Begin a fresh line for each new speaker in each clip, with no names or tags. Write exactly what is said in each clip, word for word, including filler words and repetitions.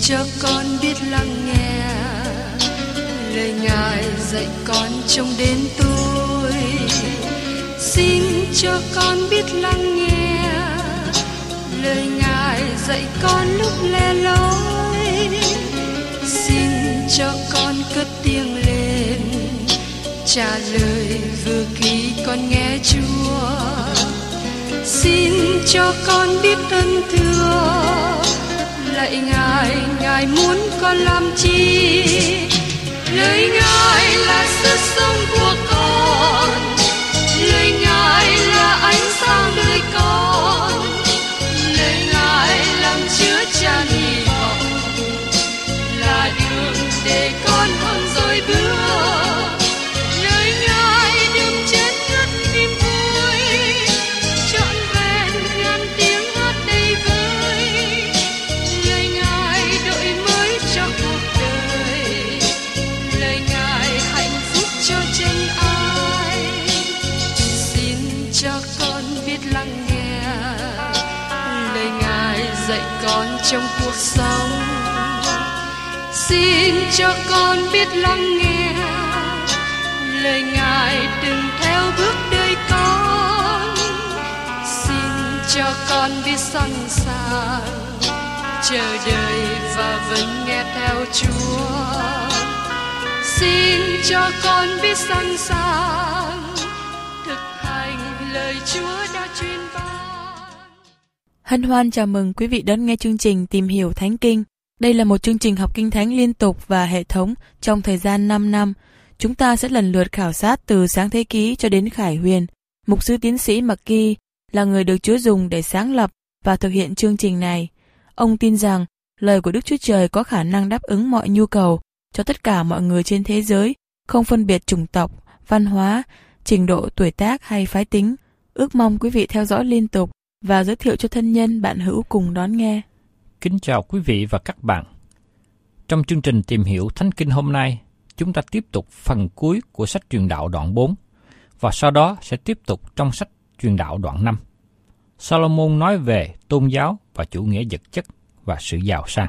cho con biết lắng nghe lời Ngài dạy con trong đến tôi. Xin cho con biết lắng nghe lời Ngài dạy con lúc lẻ loi. Xin cho con cất tiếng lên trả lời vừa khi con nghe Chúa. Xin cho con biết ơn thưa lạy Ngài, Ngài muốn con làm chi? Lời Ngài là sức sống của con, lời Ngài là ánh sáng đời con, lời Ngài làm chứa chan hy vọng, là đường để con không dối bước. Lời Ngài đừng chết ngất niềm vui, trọn vẹn ngàn tiếng hát đầy vơi. Lời Ngài đổi mới cho cuộc đời, lời Ngài hạnh phúc cho chân ai. Xin cho con biết lắng nghe lời Ngài dạy con trong cuộc sống. Xin cho con biết lắng nghe lời Ngài đừng theo bước đời con. Xin cho con biết sẵn sàng chờ đợi và vẫn nghe theo Chúa. Xin cho con biết sẵn sàng thực hành lời Chúa đã truyền ban.
Hân hoan chào mừng quý vị đón nghe chương trình Tìm hiểu Thánh Kinh. Đây là một chương trình học Kinh Thánh liên tục và hệ thống trong thời gian năm năm. Chúng ta sẽ lần lượt khảo sát từ Sáng Thế Ký cho đến Khải Huyền. Mục sư tiến sĩ McGee là người được Chúa dùng để sáng lập và thực hiện chương trình này. Ông tin rằng lời của Đức Chúa Trời có khả năng đáp ứng mọi nhu cầu cho tất cả mọi người trên thế giới, không phân biệt chủng tộc, văn hóa, trình độ tuổi tác hay phái tính. Ước mong quý vị theo dõi liên tục và giới thiệu cho thân nhân bạn hữu cùng đón nghe.
Kính chào quý vị và các bạn. Trong chương trình Tìm hiểu Thánh Kinh hôm nay, chúng ta tiếp tục phần cuối của sách Truyền đạo đoạn bốn, và sau đó sẽ tiếp tục trong sách Truyền đạo đoạn năm. Solomon nói về tôn giáo và chủ nghĩa vật chất và sự giàu sang.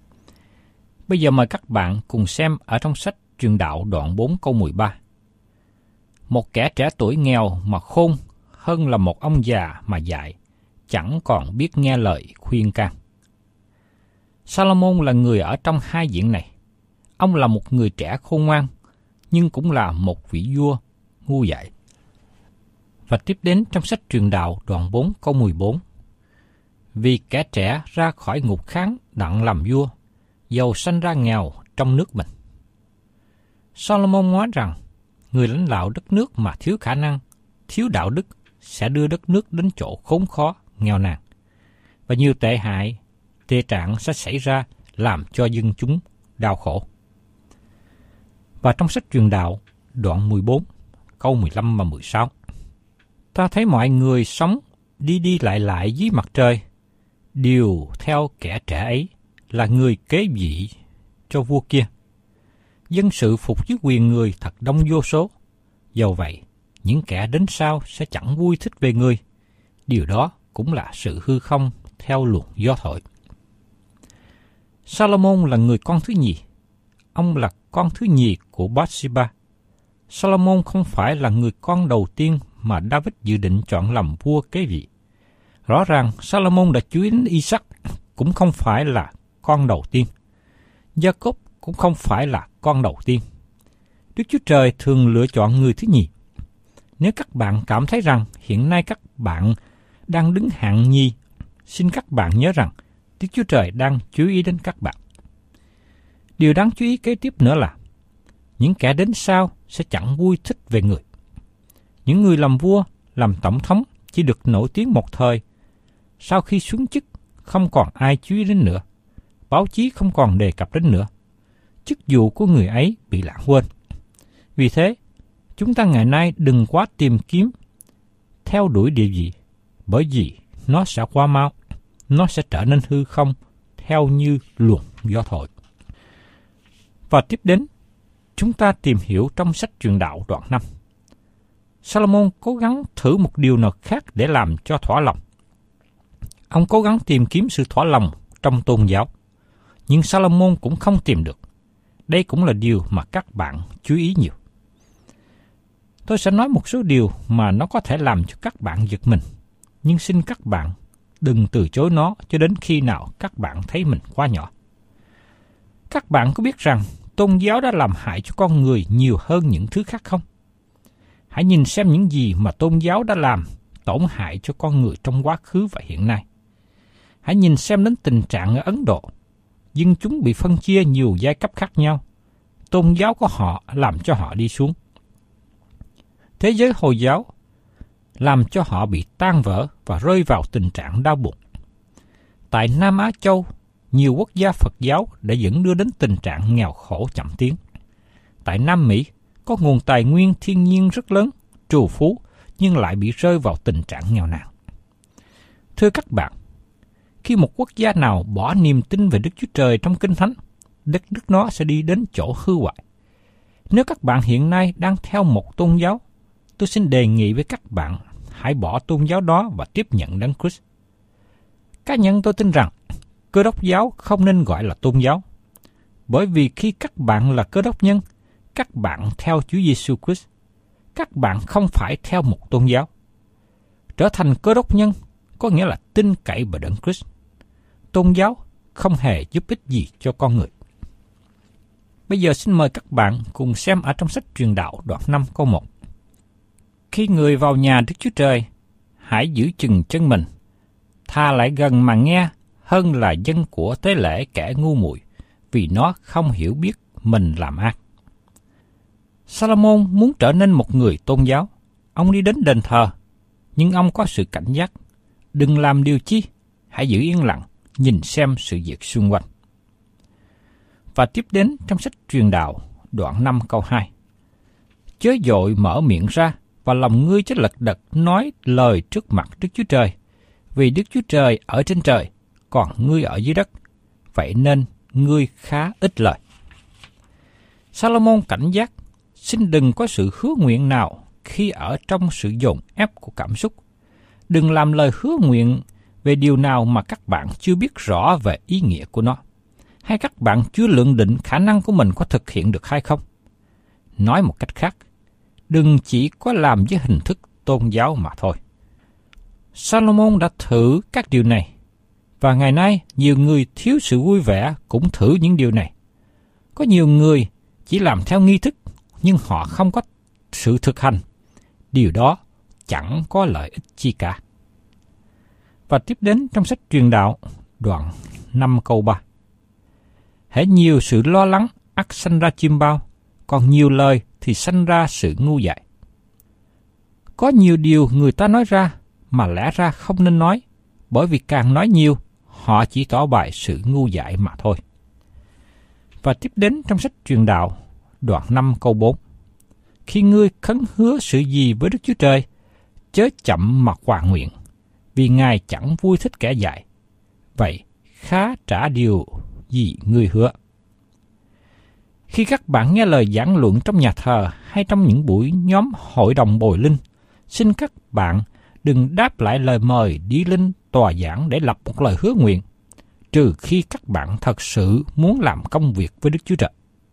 Bây giờ mời các bạn cùng xem ở trong sách Truyền đạo đoạn bốn câu mười ba. Một kẻ trẻ tuổi nghèo mà khôn hơn là một ông già mà dại, chẳng còn biết nghe lời khuyên can. Solomon là người ở trong hai diện này. Ông là một người trẻ khôn ngoan, nhưng cũng là một vị vua ngu dại. Và tiếp đến trong sách Truyền đạo đoạn bốn câu mười bốn. Vì kẻ trẻ ra khỏi ngục kháng đặng làm vua, giàu sanh ra nghèo trong nước mình. Solomon nói rằng, người lãnh đạo đất nước mà thiếu khả năng, thiếu đạo đức sẽ đưa đất nước đến chỗ khốn khó, nghèo nàn. Và nhiều tệ hại, tệ trạng sẽ xảy ra làm cho dân chúng đau khổ. Và trong sách Truyền đạo đoạn mười bốn, câu mười lăm và mười sáu. Ta thấy mọi người sống đi đi lại lại dưới mặt trời, đều theo kẻ trẻ ấy là người kế vị cho vua kia. Dân sự phục dưới quyền người thật đông vô số. Dầu vậy, những kẻ đến sau sẽ chẳng vui thích về người. Điều đó cũng là sự hư không theo luồng gió thổi. Solomon là người con thứ nhì. Ông là con thứ nhì của Bathsheba. Solomon không phải là người con đầu tiên mà David dự định chọn làm vua kế vị. Rõ ràng Solomon đã chú ý đến Isaac cũng không phải là con đầu tiên. Jacob cũng không phải là con đầu tiên. Đức Chúa Trời thường lựa chọn người thứ nhì. Nếu các bạn cảm thấy rằng hiện nay các bạn đang đứng hạng nhì, xin các bạn nhớ rằng Đức Chúa Trời đang chú ý đến các bạn. Điều đáng chú ý kế tiếp nữa là những kẻ đến sau sẽ chẳng vui thích về người. Những người làm vua, làm tổng thống chỉ được nổi tiếng một thời. Sau khi xuống chức, không còn ai chú ý đến nữa. Báo chí không còn đề cập đến nữa. Chức vụ của người ấy bị lãng quên. Vì thế, chúng ta ngày nay đừng quá tìm kiếm, theo đuổi điều gì, bởi vì nó sẽ qua mau, nó sẽ trở nên hư không, theo như luồng gió thổi. Và tiếp đến, chúng ta tìm hiểu trong sách Truyền đạo đoạn năm. Solomon cố gắng thử một điều nào khác để làm cho thỏa lòng. Ông cố gắng tìm kiếm sự thỏa lòng trong tôn giáo. nhưng Salomon cũng không tìm được. Đây cũng là điều mà các bạn chú ý nhiều. Tôi sẽ nói một số điều mà nó có thể làm cho các bạn giật mình, nhưng xin các bạn đừng từ chối nó cho đến khi nào các bạn thấy mình quá nhỏ. Các bạn có biết rằng tôn giáo đã làm hại cho con người nhiều hơn những thứ khác không? Hãy nhìn xem những gì mà tôn giáo đã làm tổn hại cho con người trong quá khứ và hiện nay. Hãy nhìn xem đến tình trạng ở Ấn Độ. Dân chúng bị phân chia nhiều giai cấp khác nhau. Tôn giáo của họ làm cho họ đi xuống. Thế giới Hồi giáo làm cho họ bị tan vỡ và rơi vào tình trạng đau buồn. Tại Nam Á Châu, nhiều quốc gia Phật giáo đã dẫn đưa đến tình trạng nghèo khổ chậm tiến. Tại Nam Mỹ, có nguồn tài nguyên thiên nhiên rất lớn, trù phú, nhưng lại bị rơi vào tình trạng nghèo nàn. Thưa các bạn, khi một quốc gia nào bỏ niềm tin về Đức Chúa Trời trong Kinh Thánh, đất nước nó sẽ đi đến chỗ hư hoại. Nếu các bạn hiện nay đang theo một tôn giáo, tôi xin đề nghị với các bạn hãy bỏ tôn giáo đó và tiếp nhận Đấng Christ. Cá nhân tôi tin rằng Cơ đốc giáo không nên gọi là tôn giáo, bởi vì khi các bạn là Cơ đốc nhân, các bạn theo Chúa Giêsu Christ. Các bạn không phải theo một tôn giáo. Trở thành Cơ đốc nhân có nghĩa là tin cậy vào Đấng Christ. Tôn giáo không hề giúp ích gì cho con người. Bây giờ xin mời các bạn cùng xem ở trong sách Truyền Đạo đoạn năm câu một. Khi người vào nhà Đức Chúa Trời, hãy giữ chừng chân mình, tha lại gần mà nghe hơn là dân của tế lễ kẻ ngu muội, vì nó không hiểu biết mình làm ác. Salomon muốn trở nên một người tôn giáo. Ông đi đến đền thờ, nhưng ông có sự cảnh giác. Đừng làm điều chi, hãy giữ yên lặng, nhìn xem sự việc xung quanh. Và tiếp đến trong sách Truyền Đạo, đoạn năm câu hai. Chớ vội mở miệng ra, và lòng ngươi chớ lật đật nói lời trước mặt Đức Chúa Trời, vì Đức Chúa Trời ở trên trời, còn ngươi ở dưới đất, vậy nên ngươi khá ít lời. Salomon cảnh giác, xin đừng có sự hứa nguyện nào khi ở trong sự dồn ép của cảm xúc. Đừng làm lời hứa nguyện về điều nào mà các bạn chưa biết rõ về ý nghĩa của nó, hay các bạn chưa lượng định khả năng của mình có thực hiện được hay không. Nói một cách khác, đừng chỉ có làm với hình thức tôn giáo mà thôi. Salomon đã thử các điều này, và ngày nay nhiều người thiếu sự vui vẻ cũng thử những điều này. Có nhiều người chỉ làm theo nghi thức, nhưng họ không có sự thực hành. Điều đó chẳng có lợi ích chi cả. Và tiếp đến trong sách Truyền Đạo, đoạn năm câu ba. Hễ nhiều sự lo lắng, ắt sanh ra chiêm bao, còn nhiều lời thì sanh ra sự ngu dại. Có nhiều điều người ta nói ra mà lẽ ra không nên nói, bởi vì càng nói nhiều, họ chỉ tỏ bày sự ngu dại mà thôi. Và tiếp đến trong sách Truyền Đạo, đoạn năm câu bốn. Khi ngươi khấn hứa sự gì với Đức Chúa Trời, chớ chậm mà hoàn nguyện, vì Ngài chẳng vui thích kẻ dại. Vậy khá trả điều gì ngươi hứa. Khi các bạn nghe lời giảng luận trong nhà thờ hay trong những buổi nhóm hội đồng bồi linh, xin các bạn đừng đáp lại lời mời đi lên tòa giảng để lập một lời hứa nguyện, trừ khi các bạn thật sự muốn làm công việc với Đức Chúa Trời.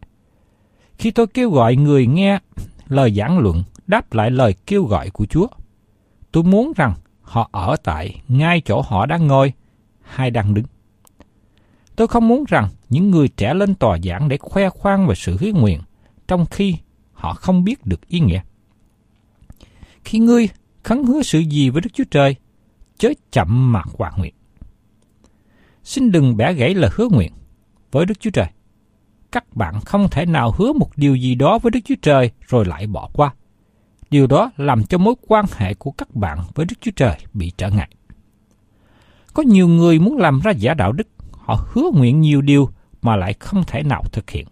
Khi tôi kêu gọi người nghe lời giảng luận đáp lại lời kêu gọi của Chúa, tôi muốn rằng họ ở tại ngay chỗ họ đang ngồi hay đang đứng. Tôi không muốn rằng những người trẻ lên tòa giảng để khoe khoang về sự hứa nguyện, trong khi họ không biết được ý nghĩa. Khi ngươi khấn hứa sự gì với Đức Chúa Trời, chớ chậm mà hoàn nguyện. Xin đừng bẻ gãy lời hứa nguyện với Đức Chúa Trời. Các bạn không thể nào hứa một điều gì đó với Đức Chúa Trời rồi lại bỏ qua. Điều đó làm cho mối quan hệ của các bạn với Đức Chúa Trời bị trở ngại. Có nhiều người muốn làm ra giả đạo đức, họ hứa nguyện nhiều điều mà lại không thể nào thực hiện.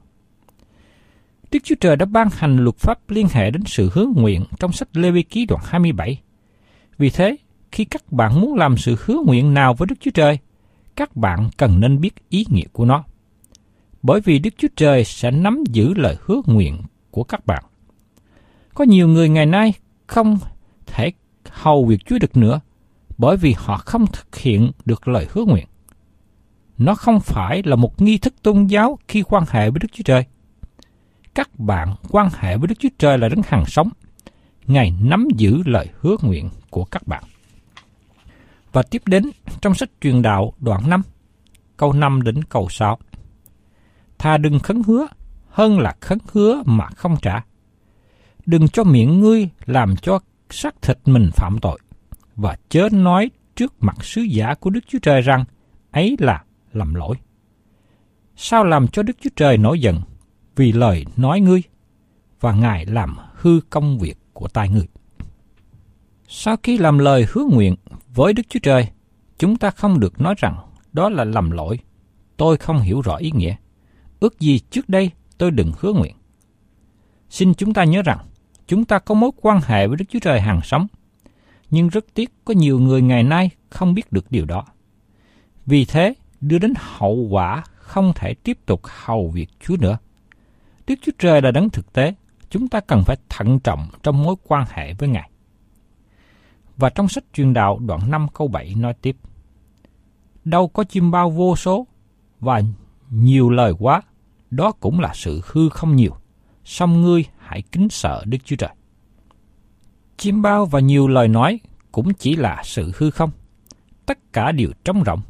Đức Chúa Trời đã ban hành luật pháp liên hệ đến sự hứa nguyện trong sách Lê-vi-ký đoạn hai mươi bảy. Vì thế, khi các bạn muốn làm sự hứa nguyện nào với Đức Chúa Trời, các bạn cần nên biết ý nghĩa của nó. Bởi vì Đức Chúa Trời sẽ nắm giữ lời hứa nguyện của các bạn. Có nhiều người ngày nay không thể hầu việc Chúa được nữa, bởi vì họ không thực hiện được lời hứa nguyện. Nó không phải là một nghi thức tôn giáo khi quan hệ với Đức Chúa Trời. Các bạn quan hệ với Đức Chúa Trời là đấng hằng sống. Ngài nắm giữ lời hứa nguyện của các bạn. Và tiếp đến trong sách Truyền Đạo đoạn năm, câu năm đến câu sáu. Thà đừng khấn hứa, hơn là khấn hứa mà không trả. Đừng cho miệng ngươi làm cho xác thịt mình phạm tội, và chớ nói trước mặt sứ giả của Đức Chúa Trời rằng ấy là lầm lỗi. Sao làm cho Đức Chúa Trời nổi giận vì lời nói ngươi, và Ngài làm hư công việc của tay ngươi. Sau khi làm lời hứa nguyện với Đức Chúa Trời, chúng ta không được nói rằng đó là lầm lỗi. Tôi không hiểu rõ ý nghĩa. Ước gì trước đây tôi đừng hứa nguyện. Xin chúng ta nhớ rằng chúng ta có mối quan hệ với Đức Chúa Trời hằng sống, nhưng rất tiếc có nhiều người ngày nay không biết được điều đó. Vì thế, đưa đến hậu quả không thể tiếp tục hầu việc Chúa nữa. Đức Chúa Trời là đấng thực tế, chúng ta cần phải thận trọng trong mối quan hệ với Ngài. Và trong sách Truyền Đạo đoạn năm câu bảy nói tiếp: Đâu có chim bao vô số và nhiều lời quá, đó cũng là sự hư không nhiều, song ngươi hãy kính sợ Đức Chúa Trời. Chim bao và nhiều lời nói cũng chỉ là sự hư không, tất cả đều trống rỗng.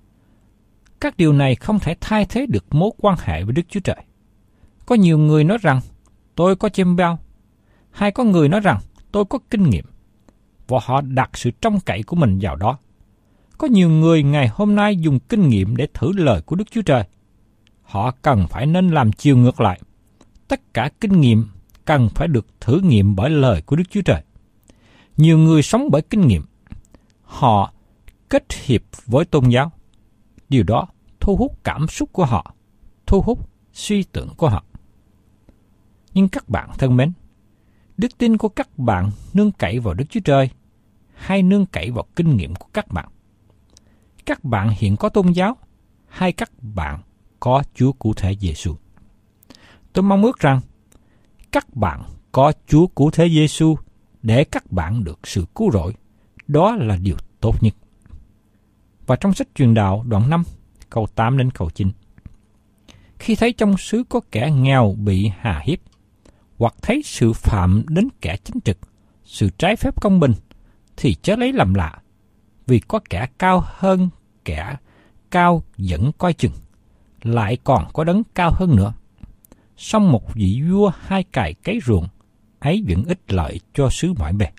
Các điều này không thể thay thế được mối quan hệ với Đức Chúa Trời. Có nhiều người nói rằng tôi có chim bao, hay có người nói rằng tôi có kinh nghiệm, và họ đặt sự trông cậy của mình vào đó. Có nhiều người ngày hôm nay dùng kinh nghiệm để thử lời của Đức Chúa Trời. Họ cần phải nên làm chiều ngược lại. Tất cả kinh nghiệm cần phải được thử nghiệm bởi lời của Đức Chúa Trời. Nhiều người sống bởi kinh nghiệm. Họ kết hiệp với tôn giáo. Điều đó thu hút cảm xúc của họ, thu hút suy tưởng của họ. Nhưng các bạn thân mến, đức tin của các bạn nương cậy vào Đức Chúa Trời hay nương cậy vào kinh nghiệm của các bạn? Các bạn hiện có tôn giáo hay các bạn có Chúa cụ thể Giêsu? Tôi mong ước rằng các bạn có Chúa cụ thể Giêsu để các bạn được sự cứu rỗi. Đó là điều tốt nhất. Và trong sách Truyền Đạo đoạn năm, câu tám đến câu chín. Khi thấy trong xứ có kẻ nghèo bị hà hiếp, hoặc thấy sự phạm đến kẻ chính trực, sự trái phép công bình, thì chớ lấy làm lạ, vì có kẻ cao hơn kẻ cao vẫn coi chừng, lại còn có đấng cao hơn nữa. Song một vị vua hai cày cấy ruộng, ấy vẫn ích lợi cho xứ mọi bề.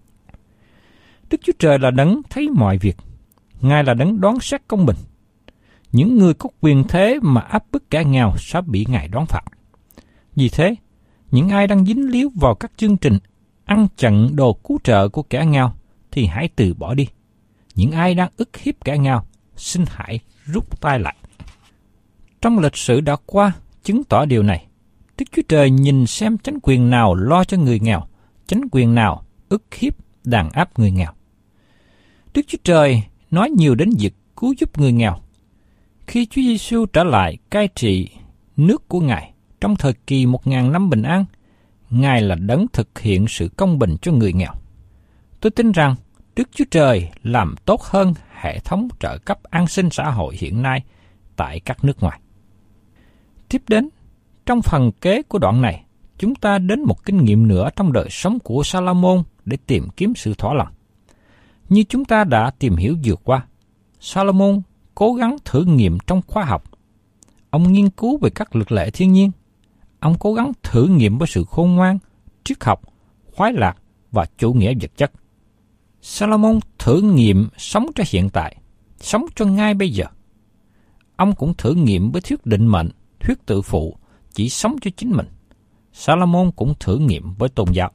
Đức Chúa Trời là đấng thấy mọi việc, Ngài là đấng đoán xét công bình. Những người có quyền thế mà áp bức kẻ nghèo sẽ bị Ngài đoán phạt. Vì thế, những ai đang dính líu vào các chương trình ăn chặn đồ cứu trợ của kẻ nghèo thì hãy từ bỏ đi. Những ai đang ức hiếp kẻ nghèo, xin hãy rút tay lại. Trong lịch sử đã qua chứng tỏ điều này. Đức Chúa Trời nhìn xem chánh quyền nào lo cho người nghèo, chánh quyền nào ức hiếp đàn áp người nghèo. Đức Chúa Trời nói nhiều đến việc cứu giúp người nghèo. Khi Chúa Giêsu trở lại cai trị nước của Ngài trong thời kỳ một ngàn năm bình an, Ngài là đấng thực hiện sự công bình cho người nghèo. Tôi tin rằng Đức Chúa Trời làm tốt hơn hệ thống trợ cấp an sinh xã hội hiện nay tại các nước ngoài. Tiếp đến, trong phần kế của đoạn này, chúng ta đến một kinh nghiệm nữa trong đời sống của Sa-lô-môn để tìm kiếm sự thỏa lòng. Như chúng ta đã tìm hiểu vừa qua, Sa-lô-môn cố gắng thử nghiệm trong khoa học. Ông nghiên cứu về các luật lệ thiên nhiên. Ông cố gắng thử nghiệm với sự khôn ngoan, triết học, khoái lạc và chủ nghĩa vật chất. Sa-lô-môn thử nghiệm sống cho hiện tại, sống cho ngay bây giờ. Ông cũng thử nghiệm với thuyết định mệnh, thuyết tự phụ, chỉ sống cho chính mình. Sa-lô-môn cũng thử nghiệm với tôn giáo.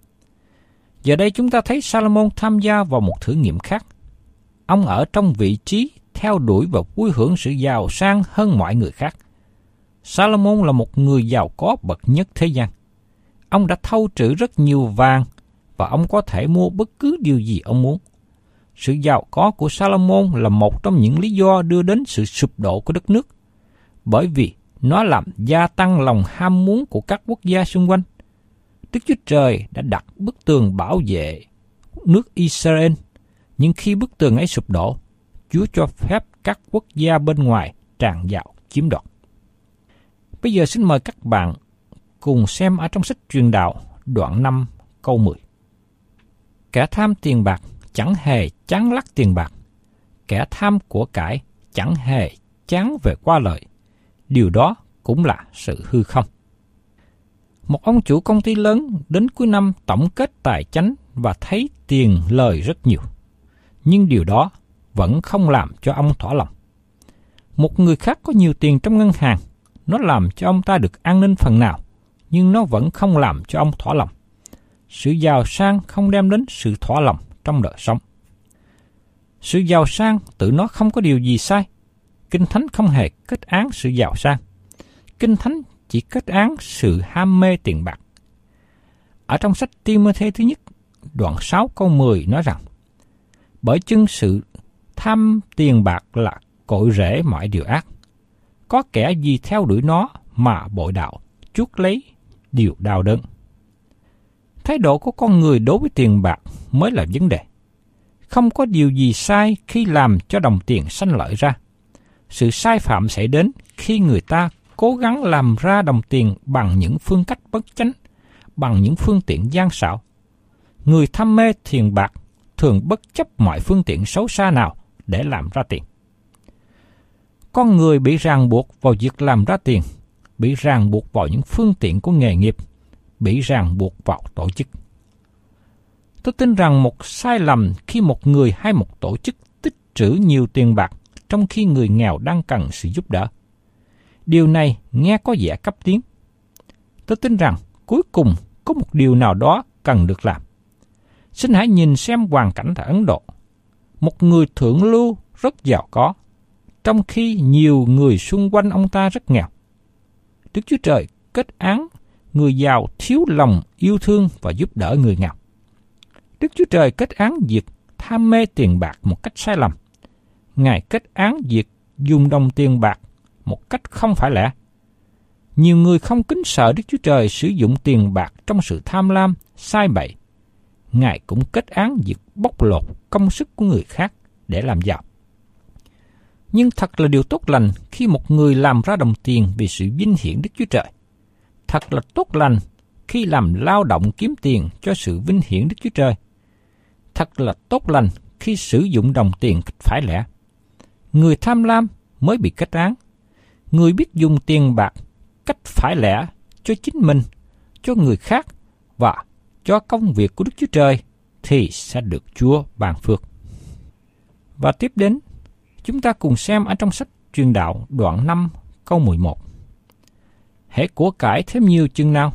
Giờ đây chúng ta thấy Sa-lô-môn tham gia vào một thử nghiệm khác. Ông ở trong vị trí theo đuổi và vui hưởng sự giàu sang hơn mọi người khác. Sa-lô-môn là một người giàu có bậc nhất thế gian. Ông đã thâu trữ rất nhiều vàng và ông có thể mua bất cứ điều gì ông muốn. Sự giàu có của Sa-lô-môn là một trong những lý do đưa đến sự sụp đổ của đất nước, bởi vì nó làm gia tăng lòng ham muốn của các quốc gia xung quanh. Đức Chúa Trời đã đặt bức tường bảo vệ nước Israel, nhưng khi bức tường ấy sụp đổ, Chúa cho phép các quốc gia bên ngoài tràn vào chiếm đoạt. Bây giờ xin mời các bạn cùng xem ở trong sách Truyền Đạo đoạn năm câu mười. Kẻ tham tiền bạc chẳng hề chán lắc tiền bạc, kẻ tham của cải chẳng hề chán về qua lợi, điều đó cũng là sự hư không. Một ông chủ công ty lớn đến cuối năm tổng kết tài chánh và thấy tiền lời rất nhiều, nhưng điều đó vẫn không làm cho ông thỏa lòng. Một người khác có nhiều tiền trong ngân hàng, nó làm cho ông ta được an ninh phần nào, nhưng nó vẫn không làm cho ông thỏa lòng. Sự giàu sang không đem đến sự thỏa lòng trong đời sống. Sự giàu sang tự nó không có điều gì sai. Kinh Thánh không hề kết án sự giàu sang. Kinh Thánh chỉ kết án sự ham mê tiền bạc. Ở trong sách Ti-mô-thê thứ nhất, đoạn sáu câu mười nói rằng, bởi chưng sự tham tiền bạc là cội rễ mọi điều ác. Có kẻ gì theo đuổi nó mà bội đạo, chuốc lấy điều đau đớn. Thái độ của con người đối với tiền bạc mới là vấn đề. Không có điều gì sai khi làm cho đồng tiền sanh lợi ra. Sự sai phạm xảy đến khi người ta cố gắng làm ra đồng tiền bằng những phương cách bất chánh, bằng những phương tiện gian xảo. Người tham mê tiền bạc thường bất chấp mọi phương tiện xấu xa nào để làm ra tiền. Con người bị ràng buộc vào việc làm ra tiền, bị ràng buộc vào những phương tiện của nghề nghiệp, bị ràng buộc vào tổ chức. Tôi tin rằng một sai lầm khi một người hay một tổ chức tích trữ nhiều tiền bạc trong khi người nghèo đang cần sự giúp đỡ. Điều này nghe có vẻ cấp tiến. Tôi tin rằng cuối cùng có một điều nào đó cần được làm. Xin hãy nhìn xem hoàn cảnh tại Ấn Độ. Một người thượng lưu rất giàu có, trong khi nhiều người xung quanh ông ta rất nghèo. Đức Chúa Trời kết án người giàu thiếu lòng yêu thương và giúp đỡ người nghèo. Đức Chúa Trời kết án việc tham mê tiền bạc một cách sai lầm. Ngài kết án việc dùng đồng tiền bạc một cách không phải lẽ. Nhiều người không kính sợ Đức Chúa Trời sử dụng tiền bạc trong sự tham lam, sai bậy. Ngài cũng kết án việc bóc lột công sức của người khác để làm giàu. Nhưng thật là điều tốt lành khi một người làm ra đồng tiền vì sự vinh hiển Đức Chúa Trời. Thật là tốt lành khi làm lao động kiếm tiền cho sự vinh hiển Đức Chúa Trời. Thật là tốt lành khi sử dụng đồng tiền cách phải lẽ. Người tham lam mới bị kết án. Người biết dùng tiền bạc cách phải lẽ cho chính mình, cho người khác và cho công việc của Đức Chúa Trời thì sẽ được Chúa ban phước. Và tiếp đến, chúng ta cùng xem ở trong sách Truyền Đạo đoạn năm câu mười một. Hễ của cải thêm nhiều chừng nào,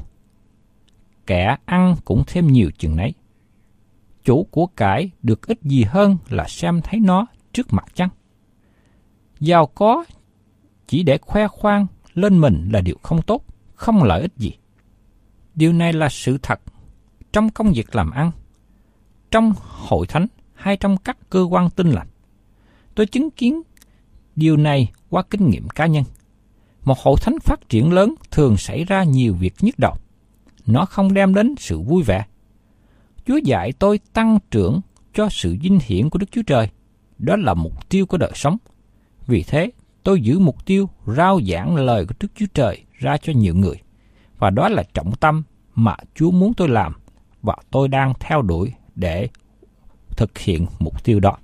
kẻ ăn cũng thêm nhiều chừng nấy. Chủ của cải được ít gì hơn là xem thấy nó trước mặt chăng? Giàu có chỉ để khoe khoang lên mình là điều không tốt, không lợi ích gì. Điều này là sự thật trong công việc làm ăn, trong hội thánh hay trong các cơ quan tin lành. Tôi chứng kiến điều này qua kinh nghiệm cá nhân. Một hội thánh phát triển lớn thường xảy ra nhiều việc nhức đầu. Nó không đem đến sự vui vẻ. Chúa dạy tôi tăng trưởng cho sự vinh hiển của Đức Chúa Trời. Đó là mục tiêu của đời sống. Vì thế, tôi giữ mục tiêu rao giảng lời của Đức Chúa Trời ra cho nhiều người. Và đó là trọng tâm mà Chúa muốn tôi làm và tôi đang theo đuổi để thực hiện mục tiêu đó.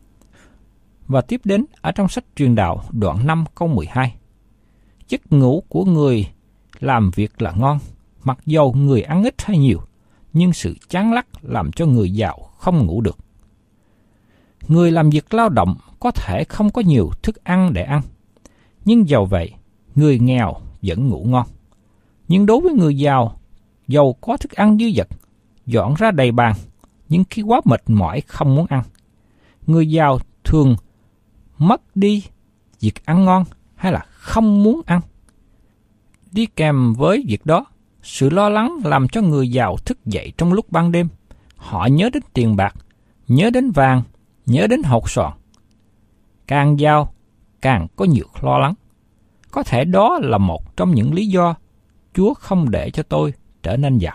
Và tiếp đến ở trong sách Truyền Đạo đoạn năm câu mười hai. Giấc ngủ của người làm việc là ngon, mặc dầu người ăn ít hay nhiều, nhưng sự chán lắc làm cho người giàu không ngủ được. Người làm việc lao động có thể không có nhiều thức ăn để ăn, nhưng dầu vậy, người nghèo vẫn ngủ ngon. Nhưng đối với người giàu, dầu có thức ăn dư dật, dọn ra đầy bàn, nhưng khi quá mệt mỏi không muốn ăn. Người giàu thường mất đi việc ăn ngon hay là không muốn ăn. Đi kèm với việc đó, sự lo lắng làm cho người giàu thức dậy trong lúc ban đêm. Họ nhớ đến tiền bạc, nhớ đến vàng, nhớ đến hột xoàn. Càng giàu, càng có nhiều lo lắng. Có thể đó là một trong những lý do Chúa không để cho tôi trở nên giàu.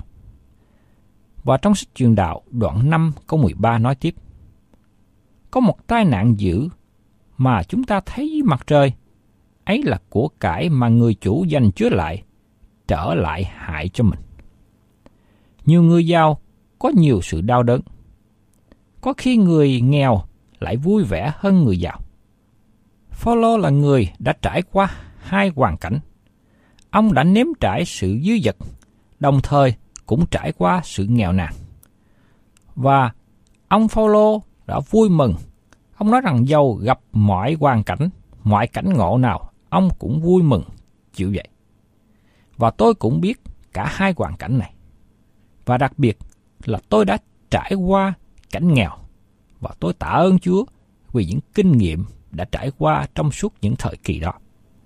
Và trong sách Truyền Đạo đoạn năm câu mười ba nói tiếp. Có một tai nạn dữ mà chúng ta thấy dưới mặt trời, ấy là của cải mà người chủ dành chứa lại, trở lại hại cho mình. Nhiều người giàu có nhiều sự đau đớn. Có khi người nghèo lại vui vẻ hơn người giàu. Phao-lô là người đã trải qua hai hoàn cảnh. Ông đã nếm trải sự dư dật, đồng thời cũng trải qua sự nghèo nàn. Và ông Phao-lô đã vui mừng. Ông nói rằng dầu gặp mọi hoàn cảnh, mọi cảnh ngộ nào, ông cũng vui mừng chịu vậy. Và tôi cũng biết cả hai hoàn cảnh này. Và đặc biệt là tôi đã trải qua cảnh nghèo. Và tôi tạ ơn Chúa vì những kinh nghiệm đã trải qua trong suốt những thời kỳ đó.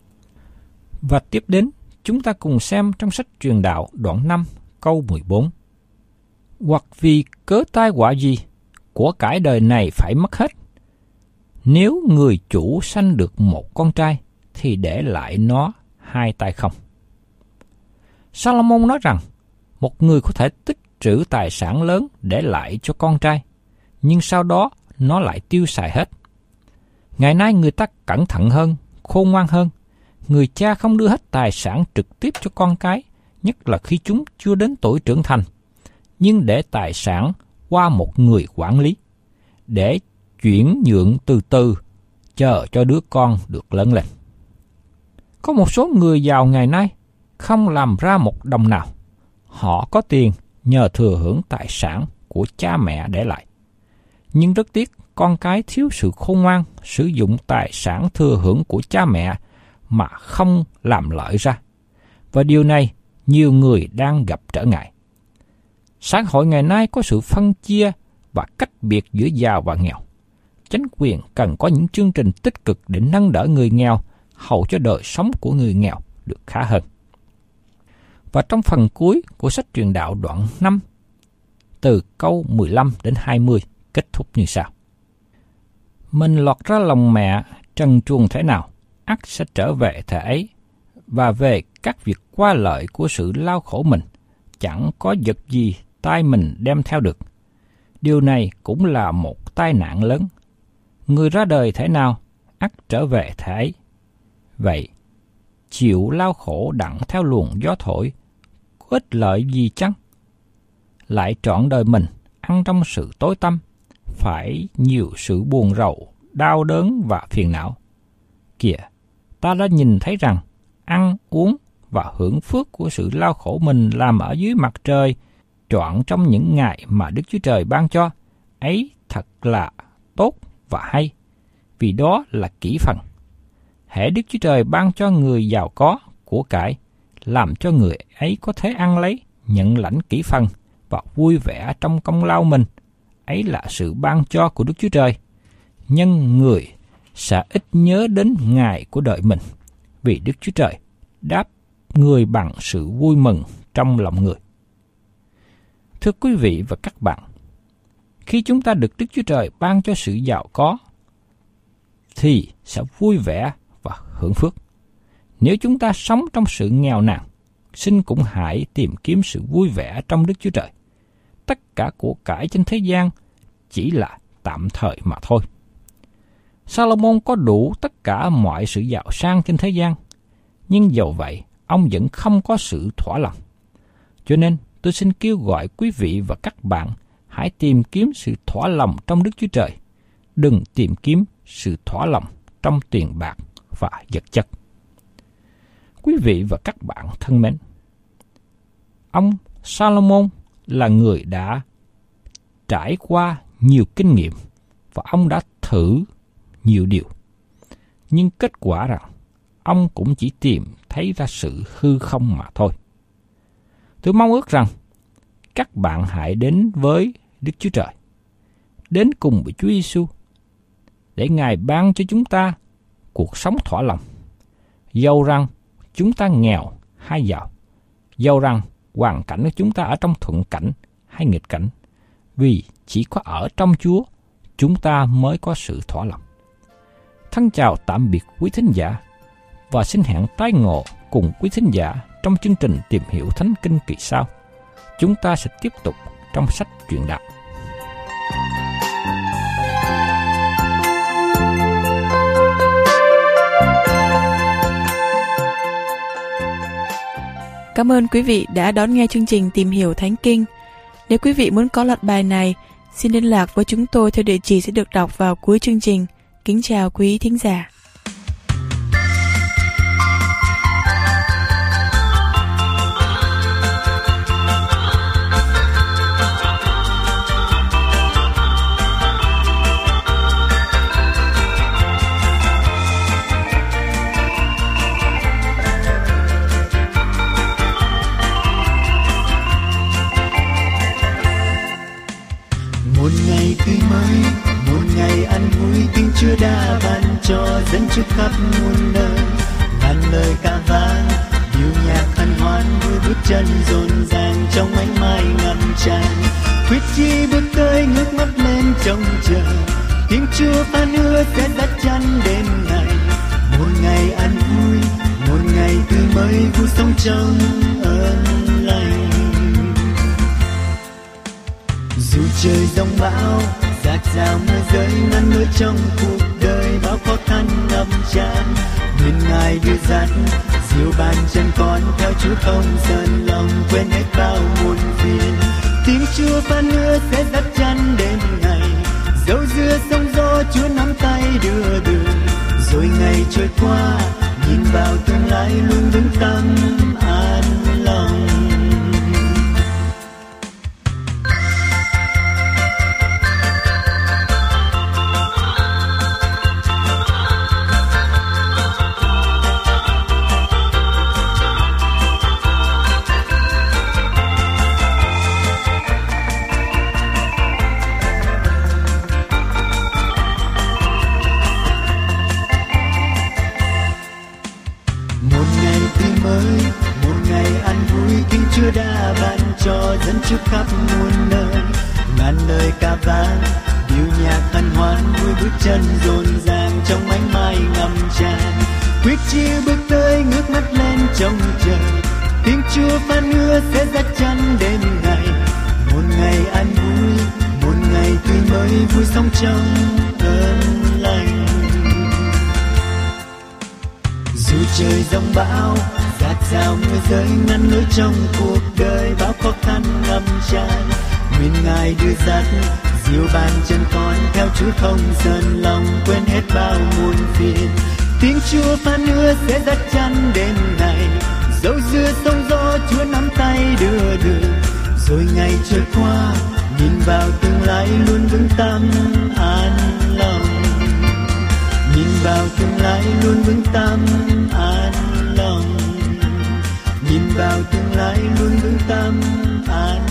Và tiếp đến, chúng ta cùng xem trong sách Truyền Đạo đoạn năm câu mười bốn. Hoặc vì cớ tai họa gì, của cải đời này phải mất hết. Nếu người chủ sanh được một con trai, thì để lại nó hai tay không. Salomon nói rằng, một người có thể tích trữ tài sản lớn để lại cho con trai, nhưng sau đó nó lại tiêu xài hết. Ngày nay người ta cẩn thận hơn, khôn ngoan hơn. Người cha không đưa hết tài sản trực tiếp cho con cái, nhất là khi chúng chưa đến tuổi trưởng thành, nhưng để tài sản qua một người quản lý, để chuyển nhượng từ từ, chờ cho đứa con được lớn lên. Có một số người giàu ngày nay không làm ra một đồng nào. Họ có tiền nhờ thừa hưởng tài sản của cha mẹ để lại. Nhưng rất tiếc, con cái thiếu sự khôn ngoan sử dụng tài sản thừa hưởng của cha mẹ mà không làm lợi ra. Và điều này nhiều người đang gặp trở ngại. Xã hội ngày nay có sự phân chia và cách biệt giữa giàu và nghèo. Chính quyền cần có những chương trình tích cực để nâng đỡ người nghèo, hầu cho đời sống của người nghèo được khá hơn. Và trong phần cuối của sách Truyền Đạo đoạn năm, từ câu mười lăm đến hai mươi, kết thúc như sau. Mình lọt ra lòng mẹ, trần truồng thế nào, ắt sẽ trở về thể ấy, và về các việc qua lợi của sự lao khổ mình, chẳng có vật gì tay mình đem theo được. Điều này cũng là một tai nạn lớn. Người ra đời thế nào, ắt trở về thể ấy. Vậy, chịu lao khổ đặng theo luồng gió thổi, có ích lợi gì chăng? Lại trọn đời mình ăn trong sự tối tăm, phải nhiều sự buồn rầu, đau đớn và phiền não. Kìa, ta đã nhìn thấy rằng ăn, uống và hưởng phước của sự lao khổ mình làm ở dưới mặt trời, trọn trong những ngày mà Đức Chúa Trời ban cho, ấy thật là tốt và hay, vì đó là kỹ phần. Hễ Đức Chúa Trời ban cho người giàu có của cải, làm cho người ấy có thể ăn lấy, nhận lãnh kỹ phần và vui vẻ trong công lao mình, ấy là sự ban cho của Đức Chúa Trời. Nhưng người sẽ ít nhớ đến ngày của đời mình, vì Đức Chúa Trời đáp người bằng sự vui mừng trong lòng người. Thưa quý vị và các bạn, khi chúng ta được Đức Chúa Trời ban cho sự giàu có, thì sẽ vui vẻ và hưởng phước. Nếu chúng ta sống trong sự nghèo nàn, xin cũng hãy tìm kiếm sự vui vẻ trong Đức Chúa Trời. Tất cả của cải trên thế gian chỉ là tạm thời mà thôi. Salomon có đủ tất cả mọi sự giàu sang trên thế gian, nhưng dầu vậy, ông vẫn không có sự thỏa lòng. Cho nên, tôi xin kêu gọi quý vị và các bạn hãy tìm kiếm sự thỏa lòng trong Đức Chúa Trời. Đừng tìm kiếm sự thỏa lòng trong tiền bạc và vật chất. Quý vị và các bạn thân mến, ông Salomon là người đã trải qua nhiều kinh nghiệm và ông đã thử nhiều điều. Nhưng kết quả rằng ông cũng chỉ tìm thấy ra sự hư không mà thôi. Tôi mong ước rằng các bạn hãy đến với Đức Chúa Trời, đến cùng với Chúa Giêsu để Ngài ban cho chúng ta cuộc sống thỏa lòng. Dầu rằng chúng ta nghèo hay giàu, dầu rằng hoàn cảnh của chúng ta ở trong thuận cảnh hay nghịch cảnh, vì chỉ có ở trong Chúa chúng ta mới có sự thỏa lòng. Thân chào tạm biệt quý thính giả và xin hẹn tái ngộ cùng quý thính giả trong chương trình Tìm Hiểu Thánh Kinh kỳ sau. Chúng ta sẽ tiếp tục trong sách Truyền Đạo.
Cảm ơn quý vị đã đón nghe chương trình Tìm Hiểu Thánh Kinh. Nếu quý vị muốn có loạt bài này, xin liên lạc với chúng tôi theo địa chỉ sẽ được đọc vào cuối chương trình. Kính chào quý thính giả.
Một ngày tươi mới, một ngày ăn vui, tiếng Chúa đã ban cho dân chúng khắp muôn nơi. Ngàn lời ca vang, điệu nhạc hân hoan, vui bước chân rộn ràng trong ánh mai ngập tràn. Quyết chí bước tới ngước mắt lên trông chờ, tiếng Chúa phán hứa sẽ dắt chân đến ngày. Một ngày ăn vui, một ngày tươi mới, vui sống trong ơn lành. Dù trời giông bão, rát rào mưa rơi ngăn nỗi trong cuộc đời, bao khó khăn ngập tràn, nguyện Ngài đưa dắt, dìu bàn chân con theo Chúa không dần lòng, quên hết bao muôn phiền. Tiếng Chúa phán hứa sẽ dắt chân đến ngày, dẫu giữa sóng gió Chúa nắm tay đưa đường. Rồi ngày trôi qua, nhìn vào tương lai luôn vững tâm an lòng. Chúa đã ban cho dân chúng khắp muôn nơi. Ngàn lời ca vang, điệu nhạc hân hoan, vui bước chân rộn ràng trong ánh mai ngập tràn. Quyết chí bước tới ngước mắt lên trông chờ, tiếng Chúa phán hứa sẽ dắt chân đến ngày. Một ngày an vui, một ngày tươi mới, vui sống trong ơn lành. Dù trời giông bão, rát rào mưa rơi ngăn lối trong cuộc đời, bao khó khăn ngập tràn, nguyện Ngài đưa dắt, dìu bàn chân con theo Chúa không dần lòng, quên hết bao muôn phiền. Tiếng Chúa phán hứa sẽ dắt chân đến ngày, dẫu giữa sóng gió Chúa nắm tay đưa đường. Rồi ngày trôi qua, nhìn vào tương lai luôn vững tâm an lòng. Nhìn vào tương lai luôn vững tâm an lòng. Nhìn vào tương lai luôn vững tâm an